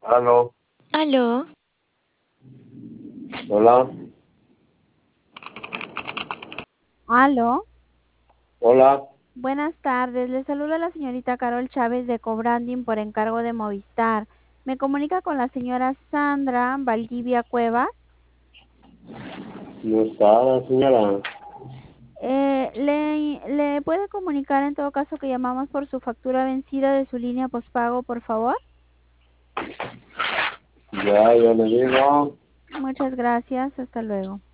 Aló, Aló, hola, Aló, hola, buenas tardes. Le saluda la señorita Carol Chávez de Cobranding por encargo de Movistar. Me comunica con la señora Sandra Valdivia Cuevas. no está la señora. ¿Le puede comunicar en todo caso que llamamos por su factura vencida de su línea postpago, por favor? Ya, yo le digo. Muchas gracias. Hasta luego.